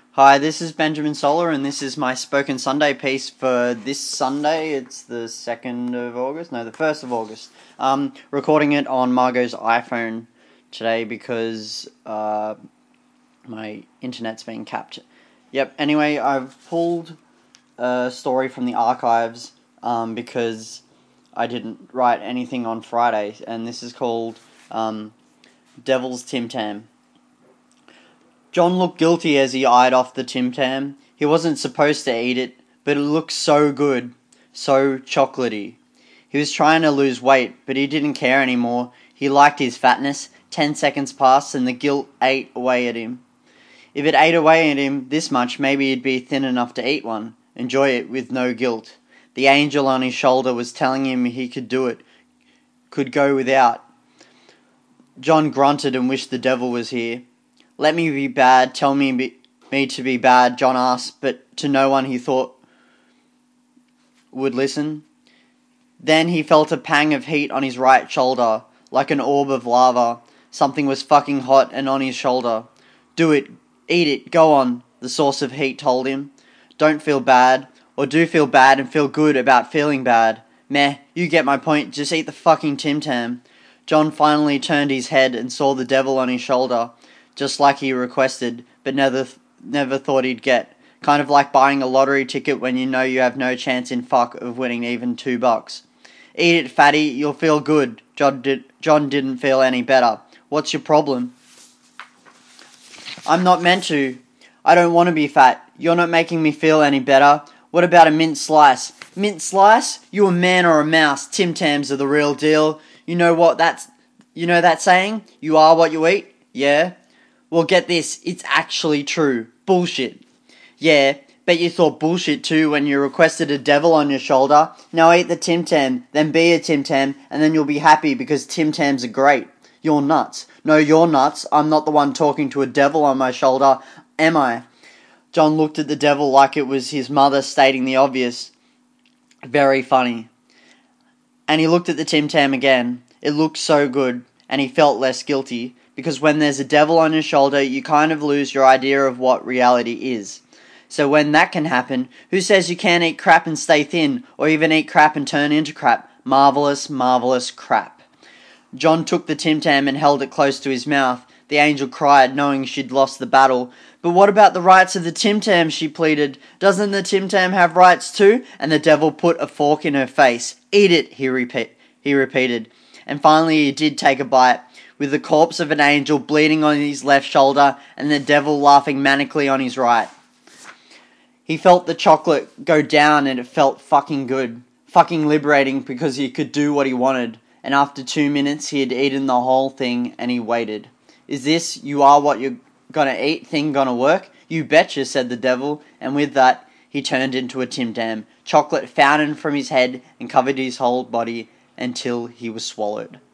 Hi, this is Benjamin Solar, and this is my Spoken Sunday piece for this Sunday. It's the 2nd of August? No, the 1st of August. Recording it on Margot's iPhone today because my internet's being capped. Yep, anyway, I've pulled a story from the archives because I didn't write anything on Friday, and this is called Devil's Tim Tam. John looked guilty as he eyed off the Tim Tam. He wasn't supposed to eat it, but it looked so good, so chocolatey. He was trying to lose weight, but he didn't care anymore. He liked his fatness. 10 seconds passed and the guilt ate away at him. If it ate away at him this much, maybe he'd be thin enough to eat one. Enjoy it with no guilt. The angel on his shoulder was telling him he could do it, could go without. John grunted and wished the devil was here. Let me be bad, tell me to be bad, John asked, but to no one he thought would listen. Then he felt a pang of heat on his right shoulder, like an orb of lava. Something was fucking hot and on his shoulder. Do it, eat it, go on, the source of heat told him. Don't feel bad, or do feel bad and feel good about feeling bad. Meh, you get my point, just eat the fucking Tim Tam. John finally turned his head and saw the devil on his shoulder, just like he requested, but never thought he'd get. Kind of like buying a lottery ticket when you know you have no chance in fuck of winning even $2. Eat it, fatty, you'll feel good. John didn't feel any better. What's your problem? I'm not meant to. I don't want to be fat. You're not making me feel any better. What about a mint slice? Mint slice? You a man or a mouse? Tim Tams are the real deal. You know that saying? You are what you eat? Yeah? Well, get this, it's actually true. Bullshit. Yeah, bet you thought bullshit too when you requested a devil on your shoulder. Now eat the Tim Tam, then be a Tim Tam, and then you'll be happy because Tim Tams are great. You're nuts. No, you're nuts. I'm not the one talking to a devil on my shoulder, am I? John looked at the devil like it was his mother stating the obvious. Very funny. And he looked at the Tim Tam again. It looked so good, and he felt less guilty. Because when there's a devil on your shoulder, you kind of lose your idea of what reality is. So when that can happen, who says you can't eat crap and stay thin, or even eat crap and turn into crap? Marvelous, marvelous crap. John took the Tim Tam and held it close to his mouth. The angel cried, knowing she'd lost the battle. But what about the rights of the Tim Tam, she pleaded. Doesn't the Tim Tam have rights too? And the devil put a fork in her face. Eat it, he repeated. And finally he did take a bite, with the corpse of an angel bleeding on his left shoulder and the devil laughing manically on his right. He felt the chocolate go down and it felt fucking good. Fucking liberating because he could do what he wanted. And after 2 minutes he had eaten the whole thing and he waited. Is this you are what you're gonna eat thing gonna work? You betcha, said the devil, and with that he turned into a Tim Tam. Chocolate fountained from his head and covered his whole body until he was swallowed.